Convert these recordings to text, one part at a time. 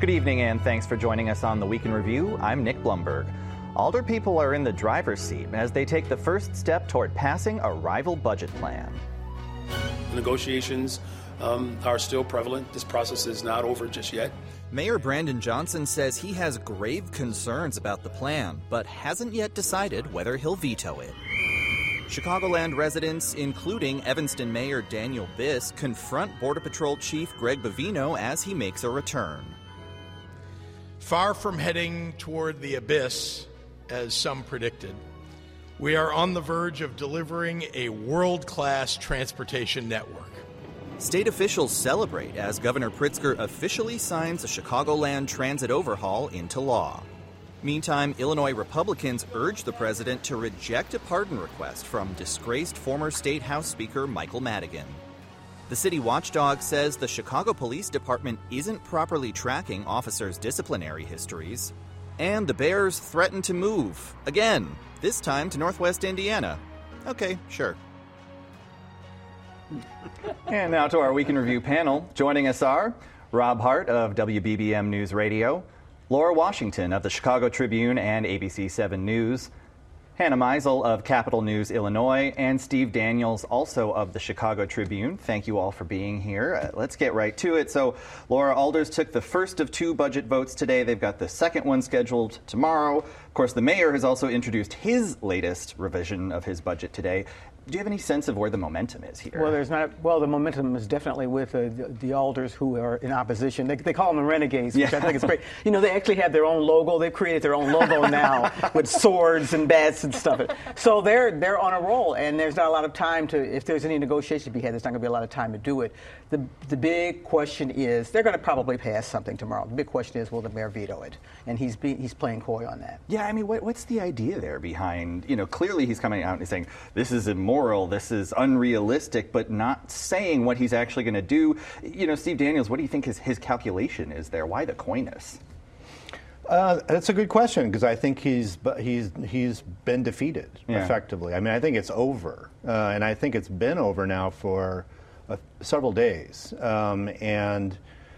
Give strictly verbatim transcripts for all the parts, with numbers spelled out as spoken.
Good evening, and thanks for joining us on the Week in Review. I'm Nick Blumberg. Alder people are in the driver's seat as they take the first step toward passing a rival budget plan. Negotiations um, are still prevalent. This process is not over just yet. Mayor Brandon Johnson says he has grave concerns about the plan, but hasn't yet decided whether he'll veto it. Chicagoland residents, including Evanston Mayor Daniel Biss, confront Border Patrol Chief Greg Bavino as he makes a return. Far from heading toward the abyss, as some predicted, we are on the verge of delivering a world-class transportation network. State officials celebrate as Governor Pritzker officially signs a Chicagoland transit overhaul into law. Meantime, Illinois Republicans urge the president to reject a pardon request from disgraced former State House Speaker Michael Madigan. The city watchdog says the Chicago Police Department isn't properly tracking officers' disciplinary histories. And the Bears threaten to move, again, this time to Northwest Indiana. Okay, sure. And now to our Week in Review panel. Joining us are Rob Hart of W B B M News Radio, Laura Washington of the Chicago Tribune and A B C seven News, Hannah Meisel of Capital News Illinois, and Steve Daniels, also of the Chicago Tribune. Thank you all for being here. Uh, let's get right to it. So, Laura, Alders took the first of two budget votes today. They've got the second one scheduled tomorrow. Of course, the mayor has also introduced his latest revision of his budget today. Do you have any sense of where the momentum is here? Well, there's not. Well, the momentum is definitely with uh, the, the alders who are in opposition. They, they call them the renegades, which yeah. I think is great. You know, they actually have their own logo. They've created their own logo now with swords and bats and stuff. So they're they're on a roll, and there's not a lot of time to. If there's any negotiation to be had, there's not going to be a lot of time to do it. The the big question is they're going to probably pass something tomorrow. The big question is, will the mayor veto it? And he's be, he's playing coy on that. Yeah, I mean, what, what's the idea there behind? You know, clearly he's coming out and saying this is immoral, this is unrealistic, but not saying what he's actually going to do. You know, Steve Daniels, what do you think his, his calculation is there? Why the coyness? Uh, that's a good question, because I think he's he's he's been defeated yeah. effectively. I mean, I think it's over, uh, and I think it's been over now for uh, several days, um, and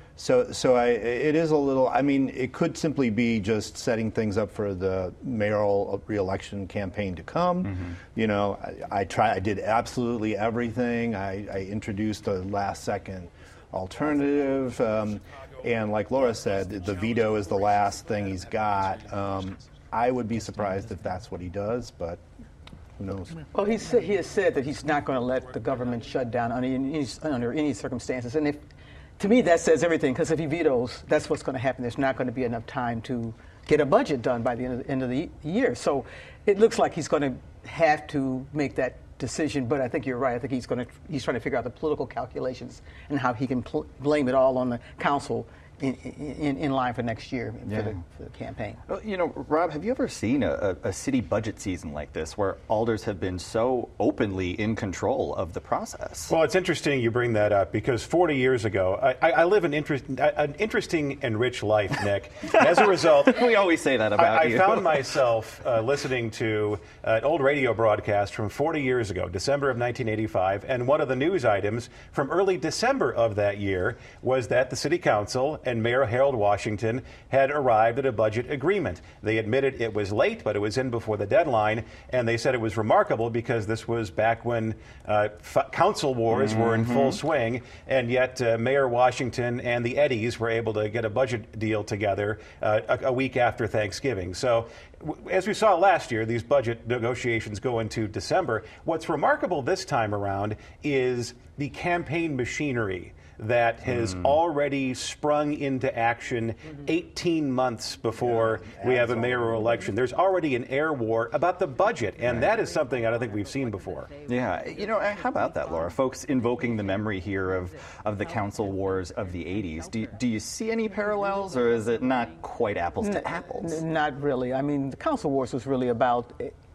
so so I it is a little. I mean, it could simply be just setting things up for the mayoral re-election campaign to come. Mm-hmm. You know, I, I try. I did absolutely everything. I, I introduced a last-second alternative. Um, And like Laura said, the veto is the last thing he's got. Um, I would be surprised if that's what he does, but who knows? Well, he said, he has said that he's not going to let the government shut down under any, under any circumstances. And if, to me, that says everything, because if he vetoes, that's what's going to happen. There's not going to be enough time to get a budget done by the end of the, end of the year. So it looks like he's going to have to make that decision, but I think you're right. I think he's going to he's trying to figure out the political calculations and how he can pl- blame it all on the council in in, in line for next year for, yeah. the, for the campaign. Well, you know, Rob, have you ever seen a, a city budget season like this where alders have been so openly in control of the process? Well, it's interesting you bring that up, because forty years ago, I, I live an, interest, an interesting and rich life, Nick. As a result, we always say that about I, you. I found myself uh, listening to an old radio broadcast from forty years ago, December of nineteen eighty-five, and one of the news items from early December of that year was that the city council and Mayor Harold Washington had arrived at a budget agreement. They admitted it was late, but it was in before the deadline, and they said it was remarkable because this was back when uh, f- council wars mm-hmm. were in full swing, and yet uh, Mayor Washington and the Eddies were able to get a budget deal together uh, a, a week after Thanksgiving. So as we saw last year, these budget negotiations go into December. What's remarkable this time around is the campaign machinery that has mm. already sprung into action eighteen months before yeah, we have a mayoral election. There's already an air war about the budget, and right. that is something I don't think we've seen before. Yeah, you know, how about that, Laura? Folks invoking the memory here of, of the council wars of the eighties. Do, do you see any parallels, or is it not quite apples to apples? N- not really. I mean, the council wars was really about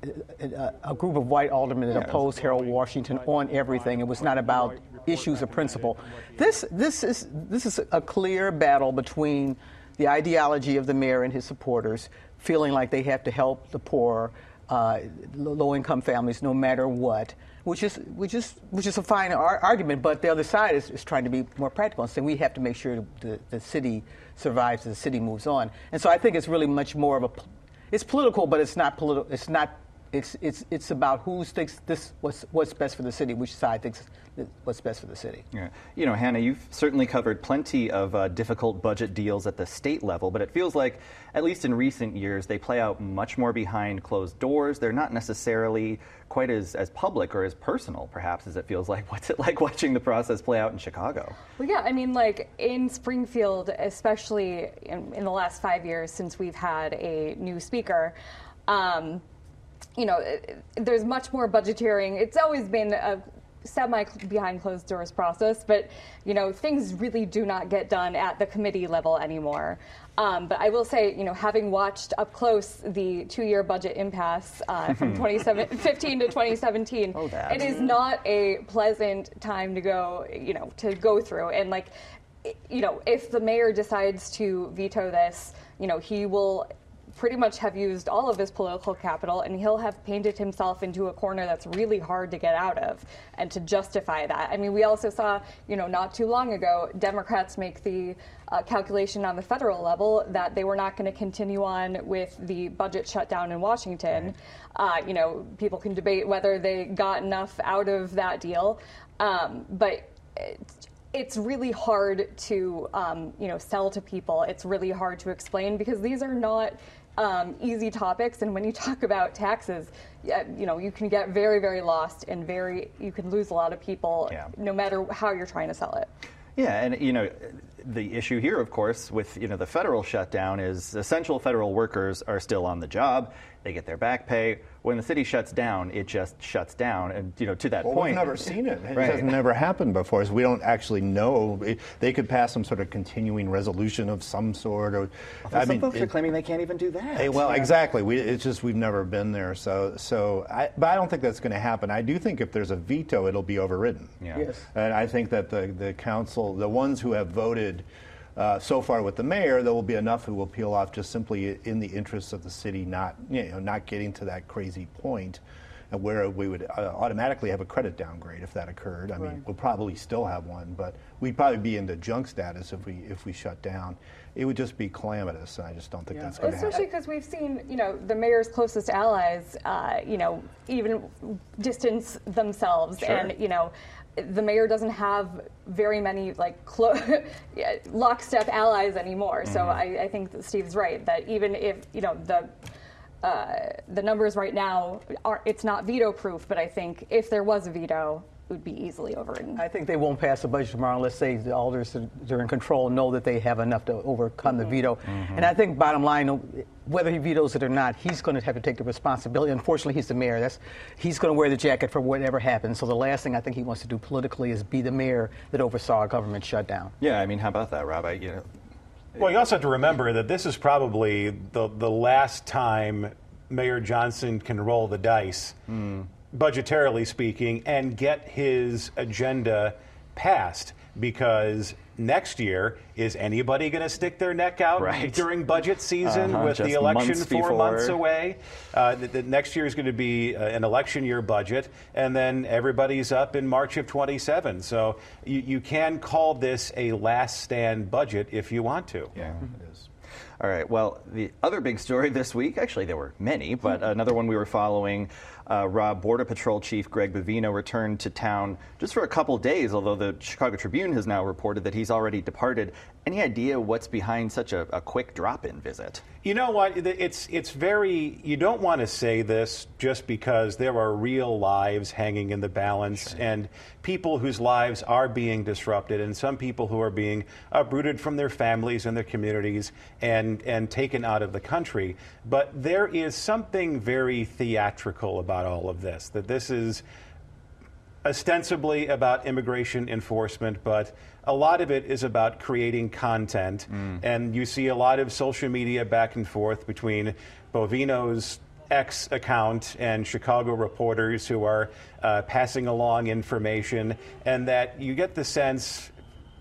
a, a group of white aldermen that yeah. opposed Harold Washington on everything. It was not about issues of principle. This this is this is a clear battle between the ideology of the mayor and his supporters, feeling like they have to help the poor, uh, low-income families, no matter what, which is which is which is a fine ar- argument. But the other side is, is trying to be more practical and saying we have to make sure the, the city survives, the city moves on. And so I think it's really much more of a it's political, but it's not political. It's not. It's it's it's about who thinks this what's what's best for the city, which side thinks what's best for the city. Yeah. You know, Hannah, you've certainly covered plenty of uh, difficult budget deals at the state level, but it feels like, at least in recent years, they play out much more behind closed doors. They're not necessarily quite as, as public or as personal, perhaps, as it feels like. What's it like watching the process play out in Chicago? Well, yeah, I mean, like in Springfield, especially in, in the last five years since we've had a new speaker, um, you know, there's much more budgeteering. It's always been a semi behind closed doors process, but, you know, things really do not get done at the committee level anymore. Um, but I will say, you know, having watched up close the two-year budget impasse uh, from twenty fifteen to twenty seventeen, oh, it is not a pleasant time to go, you know, to go through. And, like, you know, if the mayor decides to veto this, you know, he will pretty much have used all of his political capital, and he'll have painted himself into a corner that's really hard to get out of and to justify that. I mean, we also saw, you know, not too long ago, Democrats make the uh, calculation on the federal level that they were not going to continue on with the budget shutdown in Washington. Uh, you know, people can debate whether they got enough out of that deal, um, but it's, it's really hard to, um, you know, sell to people. It's really hard to explain because these are not Um, easy topics, and when you talk about taxes, you know, you can get very, very lost, and very, you can lose a lot of people, yeah, no matter how you're trying to sell it. Yeah, and you know, the issue here, of course, with you know the federal shutdown is essential federal workers are still on the job. They get their back pay. When the city shuts down, it just shuts down. And you know, to that well, point, we've never seen it. It right. has never happened before. So we don't actually know. It, they could pass some sort of continuing resolution of some sort. Or well, I some mean, folks it, are claiming they can't even do that. Hey, well, yeah. exactly. We, it's just we've never been there. So, so, I, but I don't think that's going to happen. I do think if there's a veto, it'll be overridden. Yeah. Yes. And I think that the the council, the ones who have voted Uh, so far with the mayor, there will be enough who will peel off just simply in the interests of the city, not you know not getting to that crazy point, and where we would uh, automatically have a credit downgrade if that occurred. I right. mean, we'll probably still have one, but we'd probably be into junk status if we if we shut down. It would just be calamitous, and I just don't think yeah. that's going to happen. Especially because we've seen, you know, the mayor's closest allies, uh, you know, even distance themselves, sure. and you know. The mayor doesn't have very many like clo- yeah, lockstep allies anymore. Mm-hmm. So I, I think that Steve's right that even if you know the uh, the numbers right now are it's not veto proof, but I think if there was a veto, it would be easily overridden. I think they won't pass the budget tomorrow unless they, the alders that are in control know that they have enough to overcome mm-hmm. the veto. Mm-hmm. And I think bottom line, whether he vetoes it or not, he's going to have to take the responsibility. Unfortunately, he's the mayor. That's he's going to wear the jacket for whatever happens. So the last thing I think he wants to do politically is be the mayor that oversaw a government shutdown. Yeah, I mean, how about that, Rob? I, you know, well, you also have to remember that this is probably the the last time Mayor Johnson can roll the dice. Mm. budgetarily speaking, and get his agenda passed, because next year, is anybody going to stick their neck out right. during budget season uh-huh, with the election months four before. months away? Uh, the, the next year is going to be uh, an election year budget, and then everybody's up in March of twenty-seven. So you, you can call this a last stand budget if you want to. Yeah, it is. All right. Well, the other big story this week, actually there were many, but another one we were following, uh, Rob, Border Patrol Chief Greg Bovino returned to town just for a couple days, although the Chicago Tribune has now reported that he's already departed. Any idea what's behind such a, a quick drop-in visit? You know what? It's it's very, you don't want to say this just because there are real lives hanging in the balance, sure. and people whose lives are being disrupted, and some people who are being uprooted from their families and their communities and, and taken out of the country. But there is something very theatrical about all of this, that this is ostensibly about immigration enforcement, but a lot of it is about creating content. Mm. And you see a lot of social media back and forth between Bovino's X account and Chicago reporters who are uh, passing along information, and that you get the sense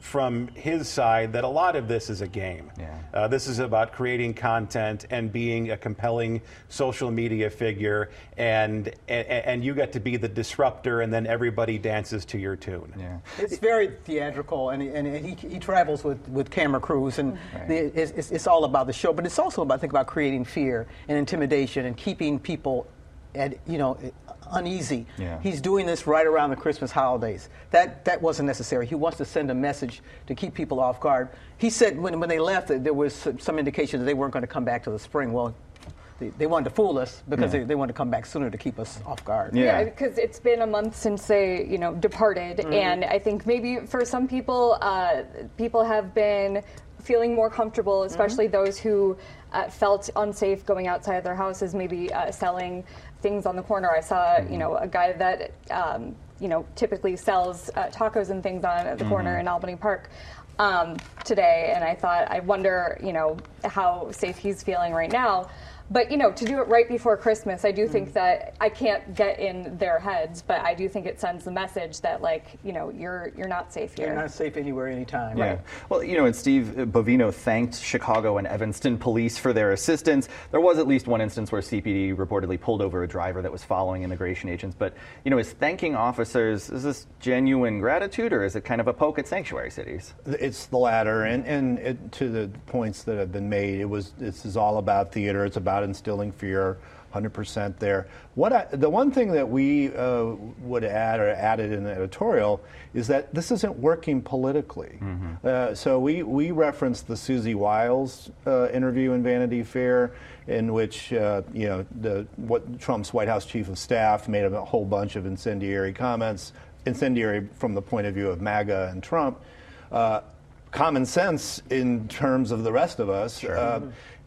from his side that a lot of this is a game. Yeah. Uh, this is about creating content and being a compelling social media figure, and, and and you get to be the disruptor, and then everybody dances to your tune. Yeah. It's very theatrical, and, and he, he travels with, with camera crews, and Right. the, it's, it's, it's all about the show. But it's also about, I think, about creating fear and intimidation and keeping people, at you know, uneasy. Yeah. He's doing this right around the Christmas holidays. That that wasn't necessary. He wants to send a message to keep people off guard. He said when when they left that there was some, some indication that they weren't going to come back to the spring. Well, they, they wanted to fool us because Yeah. they, they wanted to come back sooner to keep us off guard. Yeah. Yeah, because it's been a month since they, you know, departed, Mm-hmm. and I think maybe for some people, uh, people have been feeling more comfortable, especially Mm-hmm. those who uh, felt unsafe going outside their houses, maybe uh, selling things on the corner. I saw, Mm-hmm. you know, a guy that, um, you know, typically sells uh, tacos and things on at the corner Mm-hmm. in Albany Park um, today, and I thought, I wonder, you know, how safe he's feeling right now. But, you know, to do it right before Christmas, I do think that I can't get in their heads, but I do think it sends the message that, like, you know, you're you're not safe here. You're not safe anywhere, anytime. Yeah. Well, you know, and Steve Bovino thanked Chicago and Evanston police for their assistance. There was at least one instance where C P D reportedly pulled over a driver that was following immigration agents. But, you know, is thanking officers, is this genuine gratitude, or is it kind of a poke at sanctuary cities? It's the latter, and and it, to the points that have been made, it was this is all about theater. It's about instilling fear, one hundred percent there. What I, the one thing that we uh, would add or added in the editorial is that this isn't working politically. Mm-hmm. Uh, so we we referenced the Susie Wiles uh, interview in Vanity Fair, in which uh, you know the what Trump's White House chief of staff made a whole bunch of incendiary comments, incendiary from the point of view of MAGA and Trump. Uh, common sense in terms of the rest of us. Sure. Uh,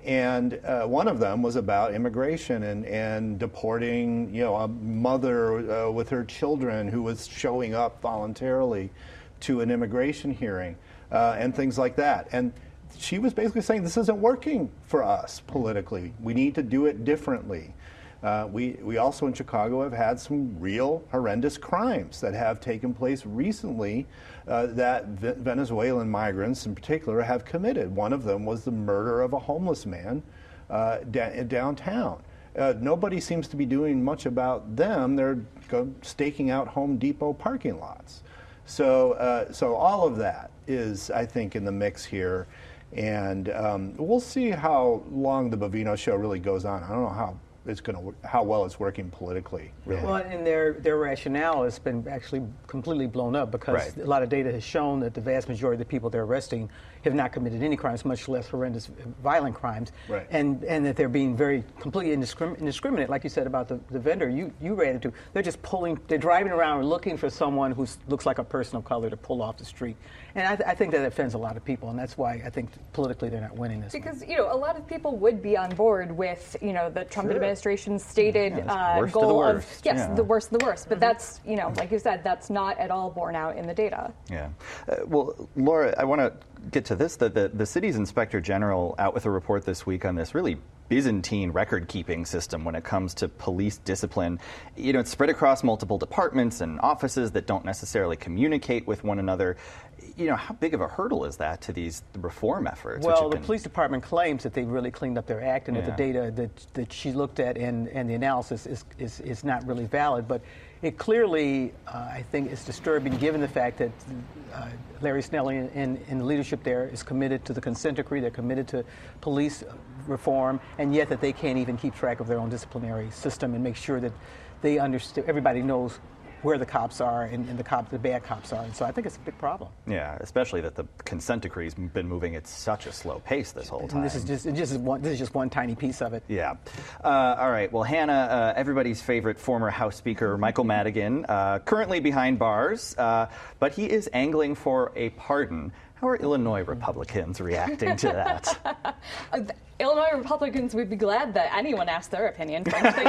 and uh, one of them was about immigration and, and deporting, you know, a mother uh, with her children who was showing up voluntarily to an immigration hearing uh, and things like that. And she was basically saying this isn't working for us politically. We need to do it differently. Uh, we, we also in Chicago have had some real horrendous crimes that have taken place recently uh, that v- Venezuelan migrants in particular have committed. One of them was the murder of a homeless man uh, da- downtown. Uh, nobody seems to be doing much about them. They're go- staking out Home Depot parking lots. So, uh, so all of that is, I think, in the mix here. And um, we'll see how long the Bovino show really goes on. I don't know how it's going to, how well it's working politically, really. Well, and their their rationale has been actually completely blown up because Right. a lot of data has shown that the vast majority of the people they're arresting have not committed any crimes, much less horrendous violent crimes, Right. and and that they're being very completely indiscrim- indiscriminate, like you said about the, the vendor you you ran into. They're just pulling, they're driving around looking for someone who looks like a person of color to pull off the street, and I, th- I think that offends a lot of people, and that's why I think politically they're not winning this one. Because, you know, a lot of people would be on board with, you know, the Trump Sure. administration's stated Yeah, it's uh, worst of the goal of, worst. yes, Yeah. the worst of the worst. But that's, you know, like you said, that's not at all borne out in the data. Yeah. Uh, well, Laura, I want to get to this. The, the, the city's inspector general out with a report this week on this really Byzantine record-keeping system when it comes to police discipline. You know, it's spread across multiple departments and offices that don't necessarily communicate with one another. You know, how big of a hurdle is that to these reform efforts? which Well, have the been- police department claims that they've really cleaned up their act and Yeah. that the data that, that she looked at and, and the analysis is, is, is not really valid. But it clearly, uh, I think, is disturbing given the fact that uh, Larry Snelling and, and, and the leadership there is committed to the consent decree, they're committed to police reform, and yet that they can't even keep track of their own disciplinary system and make sure that they understand, everybody knows where the cops are and, and the cop, the bad cops are. And so I think it's a big problem. Yeah, especially that the consent decree's been moving at such a slow pace this whole time. And this is just, it just is one, this is just one tiny piece of it. Yeah. Uh, all right. Well, Hannah, uh, everybody's favorite former House Speaker Michael Madigan, uh, currently behind bars, uh, but he is angling for a pardon. How are Illinois Republicans reacting to that? Uh, the Illinois Republicans would be glad that anyone asked their opinion, frankly.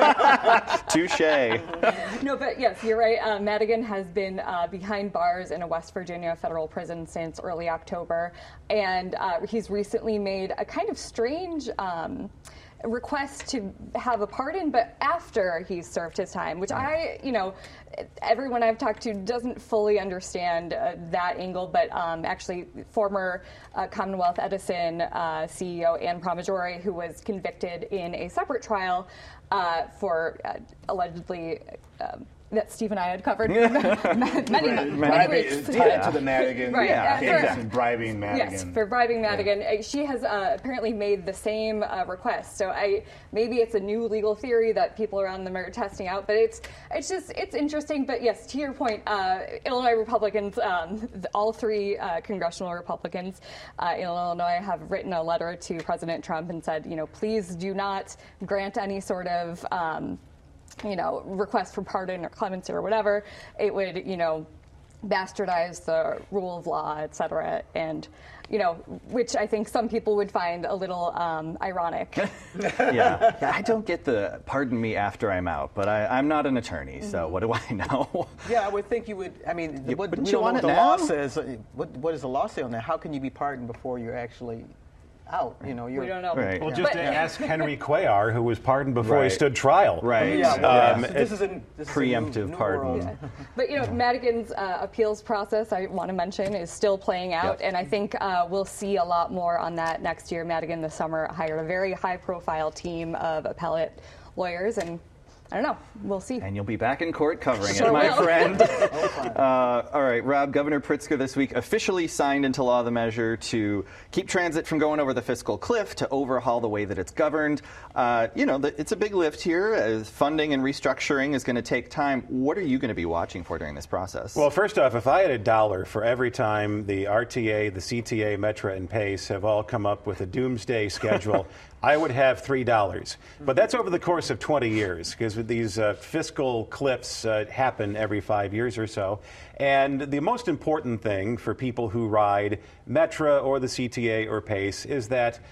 Touche. No, but yes, you're right. Uh, Madigan has been uh, behind bars in a West Virginia federal prison since early October, and uh, he's recently made a kind of strange um, request to have a pardon, but after he's served his time, which I, you know, everyone I've talked to doesn't fully understand uh, that angle, but um, actually former uh, Commonwealth Edison uh, C E O Ann Pramaggiore, who was convicted in a separate trial uh, for uh, allegedly uh, that Steve and I had covered many, many, many weeks. Tied yeah. to the Madigan right. yeah. yeah. case and bribing Madigan. Yes, for bribing Madigan. Yeah. She has uh, apparently made the same uh, request. So I maybe it's a new legal theory that people around them are testing out, but it's it's just it's interesting. But yes, to your point, uh, Illinois Republicans, um, all three uh, congressional Republicans uh, in Illinois have written a letter to President Trump and said, you know, please do not grant any sort of um, you know, request for pardon or clemency or whatever. It would, you know, bastardize the rule of law, et cetera, and, you know, which I think some people would find a little um, ironic. yeah. yeah, I don't get the pardon me after I'm out, but I, I'm not an attorney, so Mm-hmm. what do I know? Yeah, I would think you would. I mean, Yeah, what, wouldn't we you don't want know what it the law now? says. What, what does the law say on that? How can you be pardoned before you're actually out? You know, you're, We don't know. Right. Well, Yeah. just But- ask Henry Cuellar, who was pardoned before he Right. stood trial. Right. Yeah, well, Um, yeah. So this is a this preemptive is a new, new pardon. world. Yeah. But, you know, Madigan's uh, appeals process, I want to mention, is still playing out, Yep. and I think uh, we'll see a lot more on that next year. Madigan this summer hired a very high-profile team of appellate lawyers, and I don't know. We'll see. And you'll be back in court covering Sure it, my will. friend. uh, all right, Rob, Governor Pritzker this week officially signed into law the measure to keep transit from going over the fiscal cliff, to overhaul the way that it's governed. Uh, you know, the, it's a big lift here, as funding and restructuring is going to take time. What are you going to be watching for during this process? Well, first off, if I had a dollar for every time the R T A, the C T A, Metra, and PACE have all come up with a doomsday schedule, I would have three dollars. But that's over the course of twenty years, because these uh, fiscal cliffs uh, happen every five years or so. And the most important thing for people who ride Metra or the C T A or PACE is that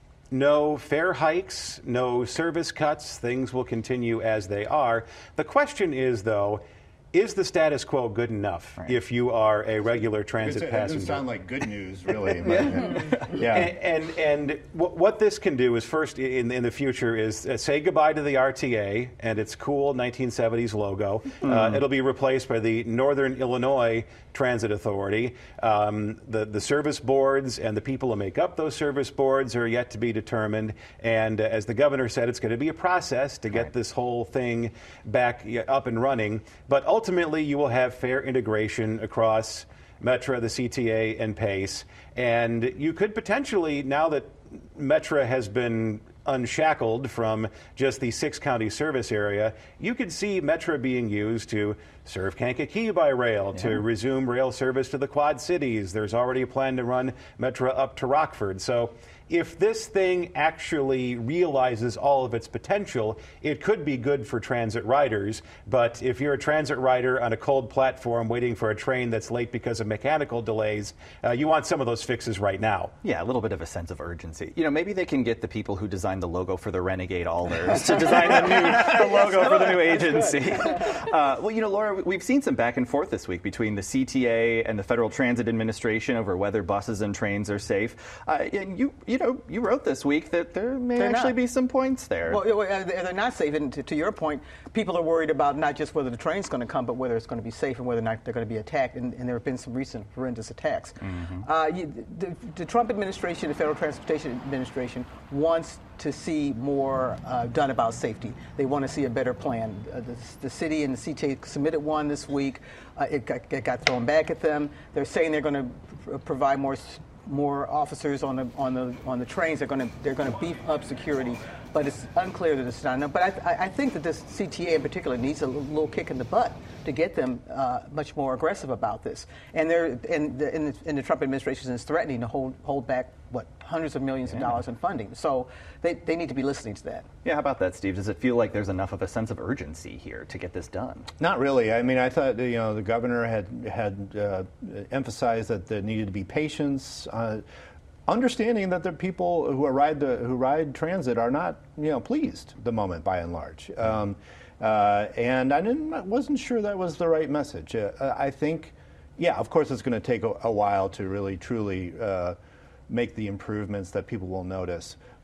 no fare hikes, no service cuts, things will continue as they are. The question is, though, is the status quo good enough Right. if you are a regular transit It passenger? doesn't sound like good news, really. But, yeah. And and, and what, what this can do is first in in the future is uh, say goodbye to the R T A and its cool nineteen seventies logo. Uh, it'll be replaced by the Northern Illinois Transit Authority. Um, the the service boards and the people who make up those service boards are yet to be determined. And uh, as the governor said, it's going to be a process to get Right. this whole thing back yeah, up and running. But ultimately, you will have fair integration across Metra, the C T A, and PACE. And you could potentially, now that Metra has been unshackled from just the six-county service area, you could see Metra being used to serve Kankakee by rail, yeah. to resume rail service to the Quad Cities. There's already a plan to run Metra up to Rockford. So if this thing actually realizes all of its potential, it could be good for transit riders. But if you're a transit rider on a cold platform waiting for a train that's late because of mechanical delays, uh, you want some of those fixes right now. Yeah, a little bit of a sense of urgency. You know, maybe they can get the people who designed the logo for the Renegade Alders to design the new the logo for the new agency. Uh, well, you know, Laura, we've seen some back and forth this week between the C T A and the Federal Transit Administration over whether buses and trains are safe. Uh, and you, you know, you wrote this week that there may They're actually not. be some points there. Well, they're not safe. And to, to your point, people are worried about not just whether the train's going to come, but whether it's going to be safe and whether or not they're going to be attacked. And, and there have been some recent horrendous attacks. Mm-hmm. uh, you, the, the Trump administration, the Federal Transportation Administration, wants to see more uh, done about safety. They want to see a better plan. Uh, the, the city and the C T A submitted one this week. Uh, it, got, it got thrown back at them. They're saying they're going to pr- provide more more officers on the on the on the trains. They're going to they're going to beef up security, but it's unclear that it's not enough. But I, I think that this C T A in particular needs a little kick in the butt to get them uh, much more aggressive about this. And they're and the, and the, and the Trump administration is threatening to hold hold back what hundreds of millions yeah. of dollars in funding. So they they need to be listening to that. Yeah, how about that, Steve? Does it feel like there's enough of a sense of urgency here to get this done? Not really. I mean, I thought you know the governor had had uh, emphasized that there needed to be patience, uh, understanding that the people who ride the who ride transit are not you know pleased at the moment by and large. Um, uh, and I didn't I wasn't sure that was the right message. Uh, I think, yeah, of course, it's going to take a, a while to really truly uh, make the improvements that people will notice, but.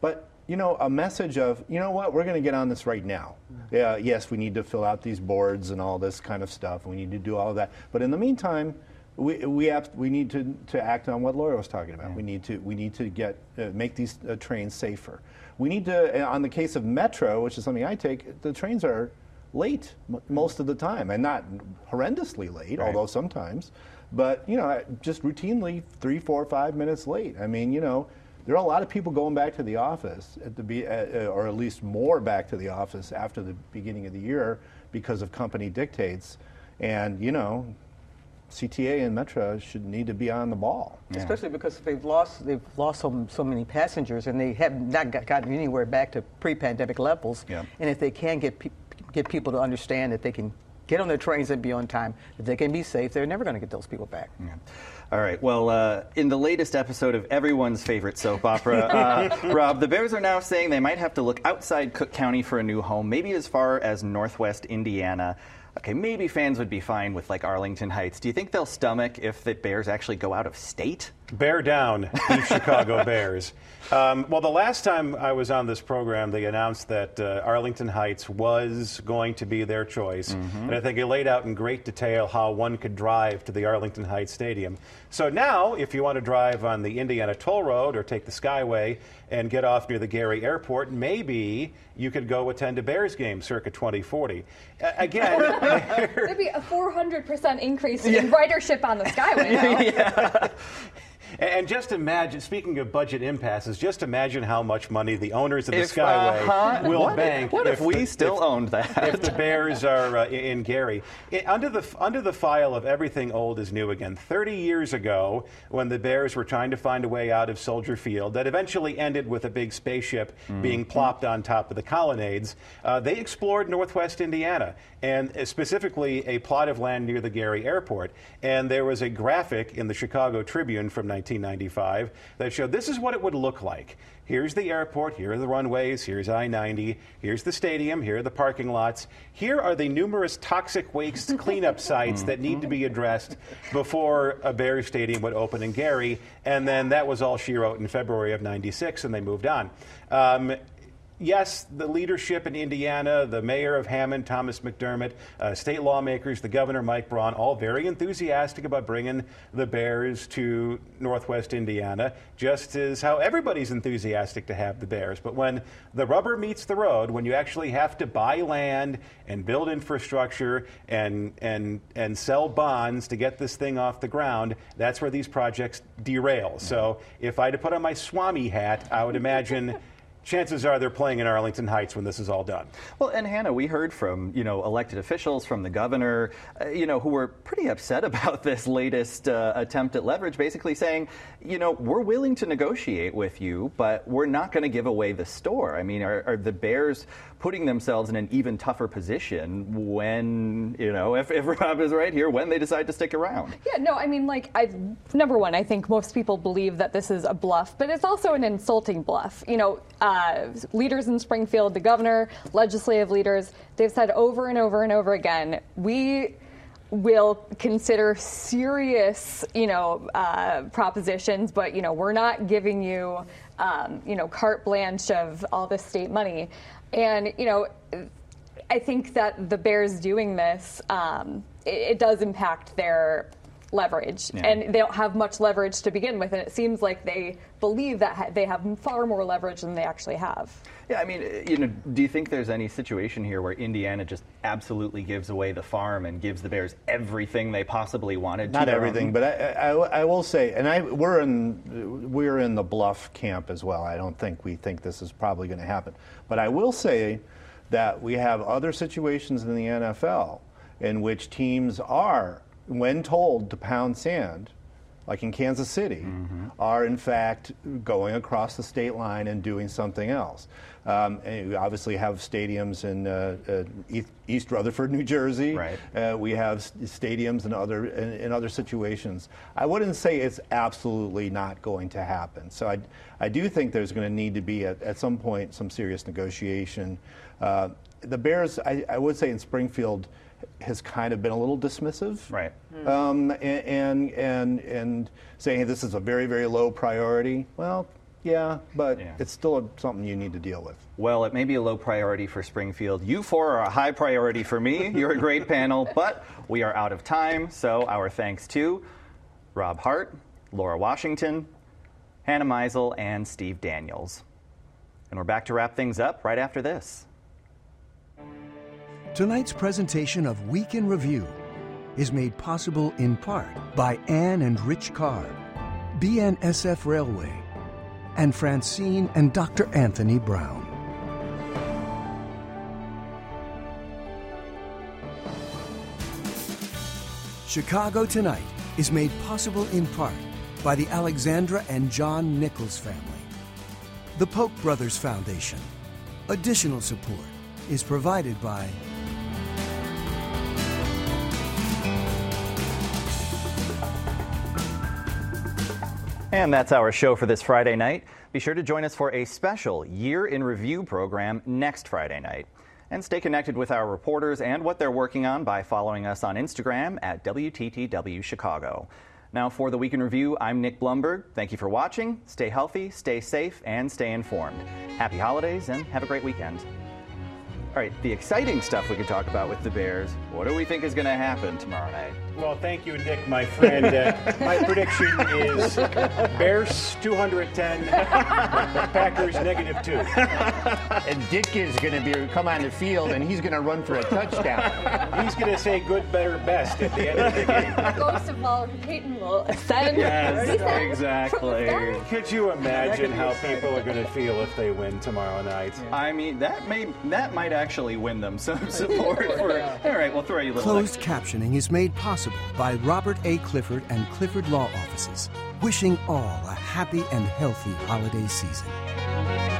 you know, a message of, you know what, we're going to get on this right now. Yeah, yes, we need to fill out these boards and all this kind of stuff. We need to do all of that. But in the meantime, we we have we need to, to act on what Laura was talking about. Yeah. We need to we need to get uh, make these uh, trains safer. We need to, on the case of Metro, which is something I take, the trains are late m- most of the time, and not horrendously late, right. although sometimes, but you know, just routinely three, four, five minutes late. I mean, you know, there are a lot of people going back to the office at the be, uh, or at least more back to the office after the beginning of the year because of company dictates, and you know, C T A and Metro should need to be on the ball. Yeah. Especially because they've lost they've lost so, so many passengers, and they have not got, gotten anywhere back to pre-pandemic levels. Yeah. And if they can get pe- get people to understand that they can get on their trains and be on time, that they can be safe, they're never going to get those people back. Yeah. All right. Well, uh, in the latest episode of everyone's favorite soap opera, uh, Rob, the Bears are now saying they might have to look outside Cook County for a new home, maybe as far as Northwest Indiana. Okay, maybe fans would be fine with, like, Arlington Heights. Do you think they'll stomach if the Bears actually go out of state? Bear down, the Chicago Bears. Um, well, the last time I was on this program, they announced that uh, Arlington Heights was going to be their choice. Mm-hmm. And I think it laid out in great detail how one could drive to the Arlington Heights Stadium. So now, if you want to drive on the Indiana Toll Road or take the Skyway and get off near the Gary Airport, maybe you could go attend a Bears game circa twenty forty. Uh, again, there'd be a four hundred percent increase in yeah. ridership on the Skyway now. yeah. And just imagine, speaking of budget impasses, just imagine how much money the owners of the if, Skyway uh, will what bank. If, what if, if we the, still if, owned that? If the Bears are uh, in Gary. It, under the under the file of everything old is new again, thirty years ago, when the Bears were trying to find a way out of Soldier Field, that eventually ended with a big spaceship mm. being plopped on top of the colonnades, uh, they explored Northwest Indiana, and specifically a plot of land near the Gary Airport. And there was a graphic in the Chicago Tribune from nineteen ninety-five that showed this is what it would look like. Here's the airport, here are the runways, here's I ninety, here's the stadium, here are the parking lots. Here are the numerous toxic waste cleanup sites that need to be addressed before a Bears stadium would open in Gary. And then that was all she wrote in February of ninety-six, and they moved on. Um, Yes, the leadership in Indiana, the mayor of Hammond, Thomas McDermott, uh, state lawmakers, the governor, Mike Braun, all very enthusiastic about bringing the Bears to Northwest Indiana, just as how everybody's enthusiastic to have the Bears. But when the rubber meets the road, when you actually have to buy land and build infrastructure and, and, and sell bonds to get this thing off the ground, that's where these projects derail. So if I had to put on my Swami hat, I would imagine chances are they're playing in Arlington Heights when this is all done. Well, and Hannah, we heard from, you know, elected officials, from the governor, uh, you know, who were pretty upset about this latest uh, attempt at leverage, basically saying, you know, we're willing to negotiate with you, but we're not going to give away the store. I mean, are, are the Bears putting themselves in an even tougher position when, you know, if, if Rob is right here, when they decide to stick around? Yeah, no, I mean, like, I, number one, I think most people believe that this is a bluff, but it's also an insulting bluff. You know, uh, leaders in Springfield, the governor, legislative leaders, they've said over and over and over again, we will consider serious, you know, uh, propositions, but, you know, we're not giving you, um, you know, carte blanche of all this state money. And, you know, I think that the Bears doing this, um, it, it does impact their leverage. Yeah. And they don't have much leverage to begin with. And it seems like they believe that ha- they have far more leverage than they actually have. Yeah, I mean, you know, do you think there's any situation here where Indiana just absolutely gives away the farm and gives the Bears everything they possibly wanted? Not everything, own? but I, I, I will say, and I, we're in we're in the bluff camp as well. I don't think we think this is probably going to happen. But I will say that we have other situations in the N F L in which teams are, when told to pound sand, like in Kansas City, mm-hmm. are in fact going across the state line and doing something else. Um, and we obviously have stadiums in uh, uh, East Rutherford, New Jersey. Right. Uh, we have stadiums in other in, in other situations. I wouldn't say it's absolutely not going to happen. So I, I do think there's going to need to be at, at some point some serious negotiation. Uh, the Bears, I, I would say in Springfield, has kind of been a little dismissive, right? Um, and, and and and saying, hey, this is a very very low priority. Well, Yeah, but Yeah. it's still a, something you need to deal with. Well, it may be a low priority for Springfield. You four are a high priority for me. You're a great panel, but we are out of time. So our thanks to Rob Hart, Laura Washington, Hannah Meisel, and Steve Daniels. And we're back to wrap things up right after this. Tonight's presentation of Week in Review is made possible in part by Ann and Rich Carr, B N S F Railway, and Francine and Doctor Anthony Brown. Chicago Tonight is made possible in part by the Alexandra and John Nichols family, the Polk Brothers Foundation. Additional support is provided by And that's our show for this Friday night. Be sure to join us for a special Year in Review program next Friday night. And stay connected with our reporters and what they're working on by following us on Instagram at W T T W Chicago. Now for the Week in Review, I'm Nick Blumberg. Thank you for watching. Stay healthy, stay safe, and stay informed. Happy holidays and have a great weekend. All right, the exciting stuff we could talk about with the Bears. What do we think is going to happen tomorrow night? Well, thank you, Nick, my friend. Uh, my prediction is Bears two hundred ten, Packers negative two. And Dick is going to be come on the field, and he's going to run for a touchdown. He's going to say good, better, best at the end of the game. The ghost of Walter Payton will ascend. Yes, descend exactly. from the sky. Could you imagine how people are going to feel if they win tomorrow night? I mean, that may that might actually win them some support. For, all right, we'll throw you a little. Closed extra. captioning is made possible by Robert A. Clifford and Clifford Law Offices, wishing all a happy and healthy holiday season.